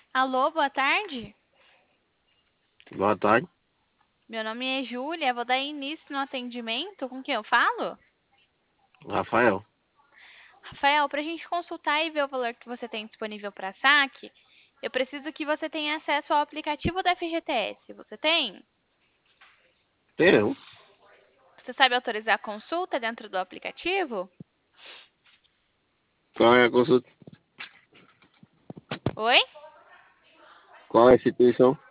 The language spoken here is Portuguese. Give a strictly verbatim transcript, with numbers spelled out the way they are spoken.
Alô, boa tarde. Boa tarde, Meu nome é Júlia, vou dar início no atendimento. Com quem eu falo? Rafael. Rafael, para a gente consultar e ver o valor que você tem disponível para saque, eu preciso que você tenha acesso ao aplicativo da F G T S. Você tem? Tem um. Você sabe autorizar a consulta dentro do aplicativo? Qual é a consulta? Oi? Qual é a instituição?